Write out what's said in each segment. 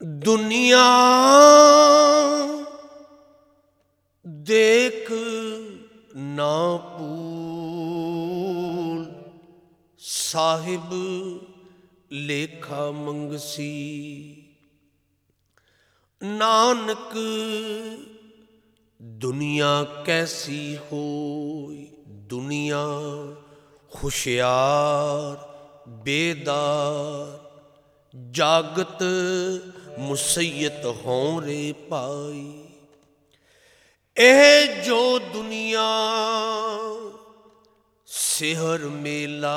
दुनिया देख ना भूल, साहिब लेखा मंगसी। नानक दुनिया कैसी होई, दुनिया हुशियार बेदार, जागत मुसैयत हों रे पाई। एह जो दुनिया सेहर मेला,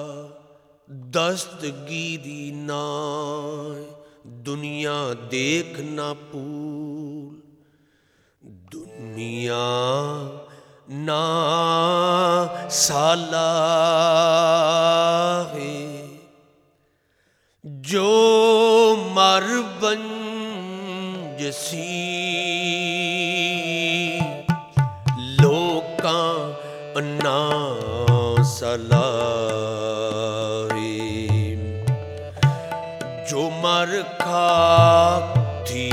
दस्तगीरी नाय, दुनिया देख ना भूल। दुनिया ना साला है, जो मर बंजसी। लोकां ना सलाहे, जो मर खाक थी।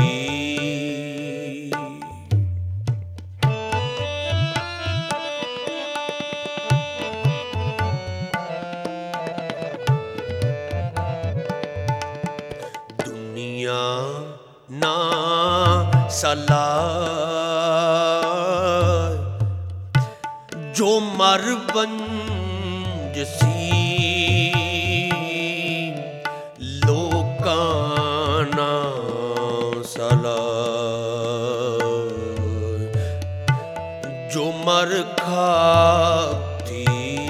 दुनिया ना सलाह, जो मर बंजसी। लोकां ना सलाह, जो मर खाती।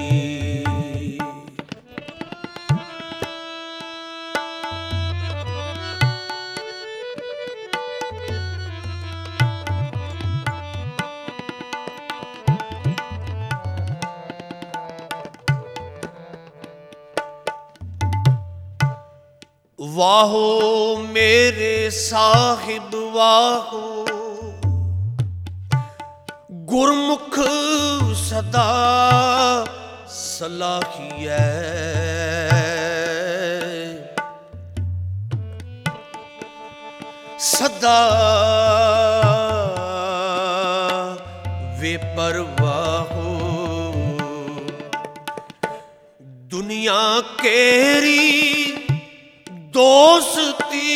वाहो मेरे साहिब वाहो, गुरमुख सदा सलाहिए। सदा वे परवाहो, दुनिया केरी दोस्ती।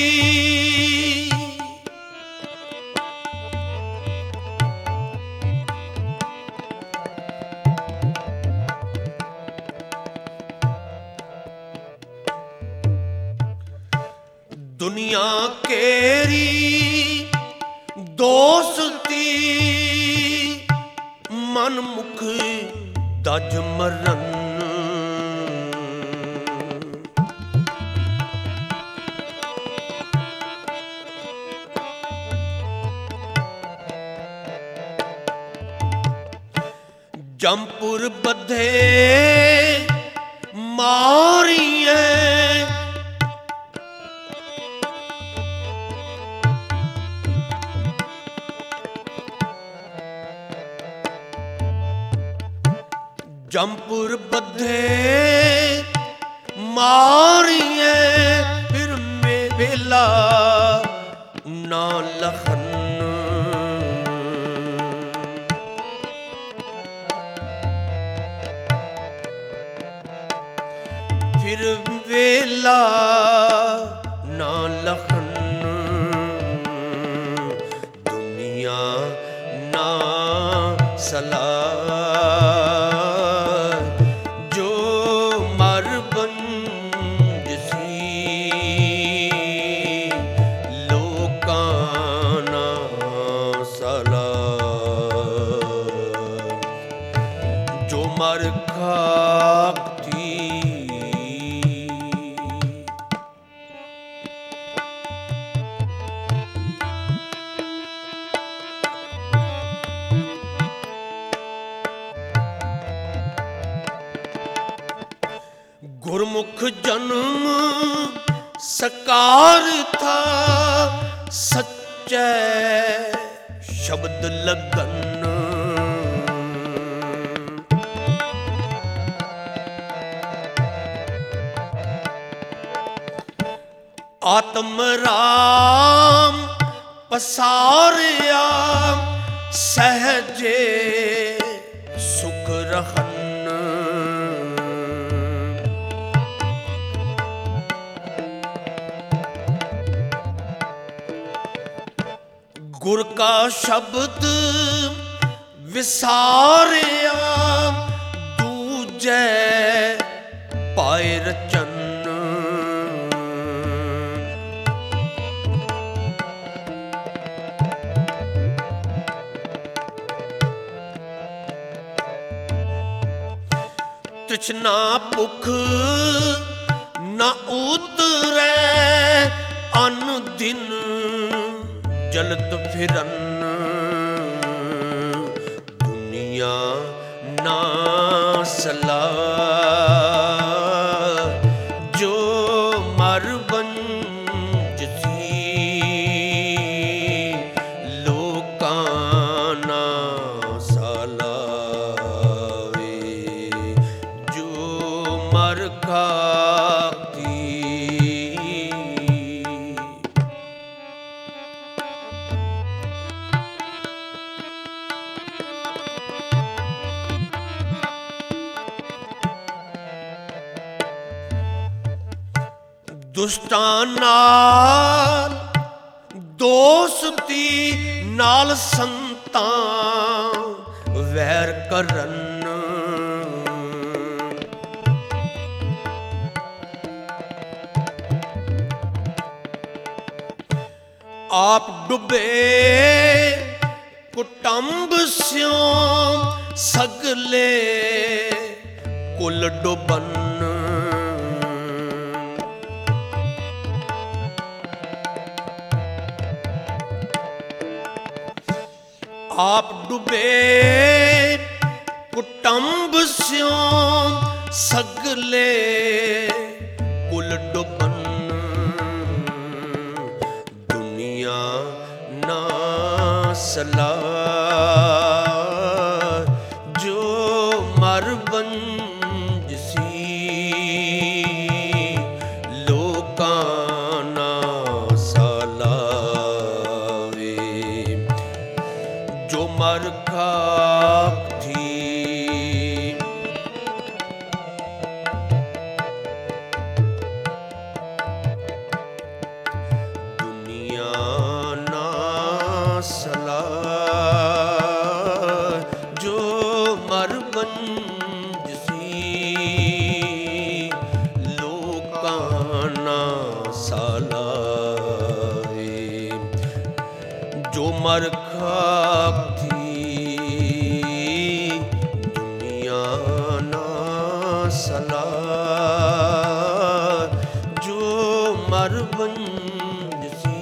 दुनिया केरी दोस्ती, मन मुख दज मरन। जमपुर बधे मारिए, जमपुर बधे मारिए। फिर में वेला ना लखन, फिर वेला ना लखन। दुनिया ना सलाह, जो मर बंजसी। लोकां ना सलाह, जो मर खाक थी। गुरमुख जन्म सकार था, सच्चे शब्द लगन। ਆਤਮ ਰਾਮ ਪਸਾਰਿਆ ਸਹਜੇ ਸੁਖ ਰਹਨ। ਗੁਰ ਕਾ ਸ਼ਬਦ ਵਿਸਾਰਿਆ ਦੂਜੈ ਪਾਏ ਰਚਨ। ਤ੍ਰਿਸ਼ਨਾ ਭੁਖ ਨਾ ਉਤਰੈ ਅਨ ਦਿਨ ਜਲਤ ਫਿਰਨ। ਦੁਨੀਆ ਨਾ ਸਲਾਹ ਜੋ ਮਰ ਬੰਜਸੀ। ਲੋਕਾਂ ਨਾ ਸਲਾਵੇ ਜੋ ਮਰ ਖਾਤੀ। ਦੁਸ਼ਟਾਂ ਨਾਲ ਦੋਸਤੀ ਨਾਲ ਸੰਤਾਂ ਵੈਰ ਕਰਨ। ਆਪ ਡੁੱਬੇ ਕੁਟੰਬ ਸਿਉ ਸਗਲੇ ਕੁਲ ਡੁੱਬਨ। ਆਪ ਡੁੱਬੇ ਕੁਟੰਬ ਸਿਉ ਸਗਲੇ ਕੁਲ ਡੁੱਬਨ। ਦੁਨੀਆ ਨਾ ਸਲਾਹ ਜੋ ਮਰ ਬੰਜਸੀ। ਲੋਕਾਂ ਨਾ ਸਲਾਵੇ ਜੋ ਮਰ ਖਾਤੀ। ਦੁਨੀਆ ਨਾ ਸਲਾਹ ਜੋ ਮਰ ਬੰਜਸੀ। ਲੋਕਾਂ ਨਾ ਸਲਾਵੇ ਜੋ ਮਰ ਖਾਤੀ। ਦੁਨੀਆ ਨਾ ਸਲਾਹ ਜੋ ਮਰ ਬੰਜਸੀ।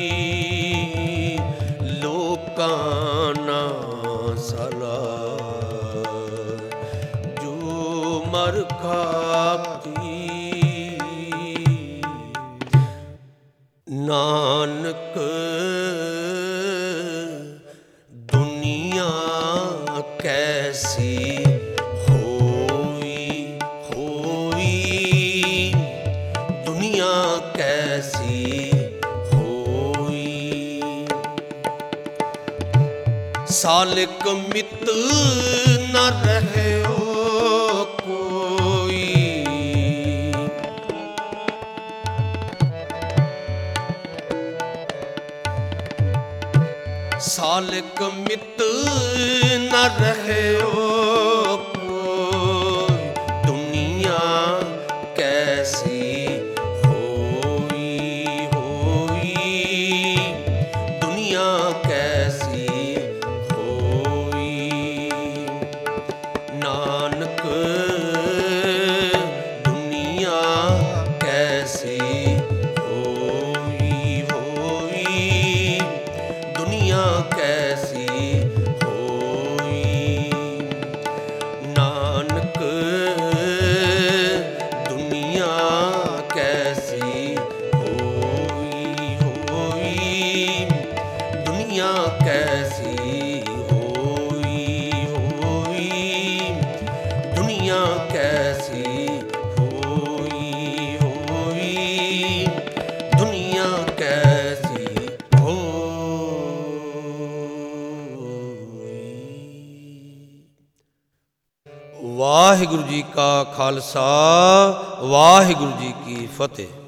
ਲੋਕਾਂ ਨਾ ਸਲਾਹ ਜੋ ਮਰ ਖਾਤੀ। ਨਾਨਕ ਦੁਨੀਆ ਕੈਸੀ ਹੋਈ ਹੋਈ। ਦੁਨੀਆ ਕੈਸੀ ਹੋਈ। ਸਾਲਿਕ ਮਿਤ ਨ ਰਹਿਓ ਕੋਈ। ਸਾਲਿਕ ਮਿਤ ਨ ਰਹਿਓ ਕੋਈ। ਦੁਨੀਆ ਕੈਸੀ ਹੋਈ ਹੋਈ। ਦੁਨੀਆ ਕੈਸੀ ਹੋਈ। ਨਾਨਕ ਦੁਨੀਆ ਕੈਸੀ ਹੋਈ ਹੋਈ। ਦੁਨੀਆ ਕੈਸੀ ਹੋਈ। ਵਾਹਿਗੁਰੂ ਜੀ ਕਾ ਖਾਲਸਾ ਵਾਹਿਗੁਰੂ ਜੀ ਕੀ ਫਤਿਹ।